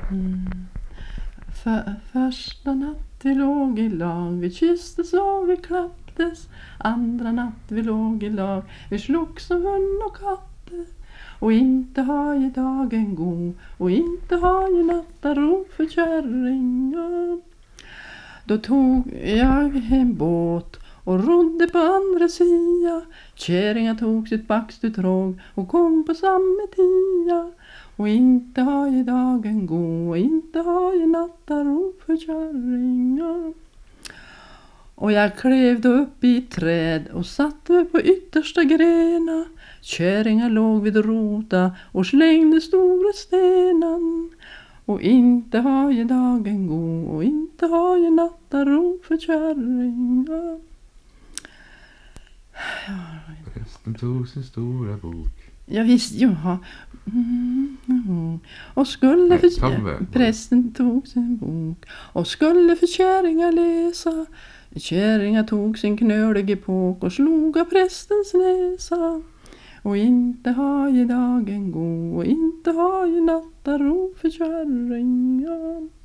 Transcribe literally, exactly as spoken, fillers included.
Mm. För, första natt vi låg i lag, vi kysstes och vi klapptes. Andra natt vi låg i lag, vi slog som hund och katter. Och inte har ju dagen god, och inte har ju natta ro för kärringar. Då tog jag en båt och rodde på andra sidan. Kärringar tog sitt backstutråg och kom på samma tia. Och inte har ju dagen gå, och inte har ju natta ro för kärringar. Och jag klev då upp i ett träd och satte på yttersta grena. Kärringar låg vid rota och slängde stora stenan. Och inte har ju dagen gå, och inte har ju natta ro för kärringar. Prästen tog sin stora bok. Ja visst, jaha. Mm, mm. Och skulle för Nej, prästen tog sin bok och skulle för kärringar läsa. Kärringar tog sin knölige påk och slog av prästens näsa. Och inte har ju dagen gå, och inte har ju natta ro för kärringar.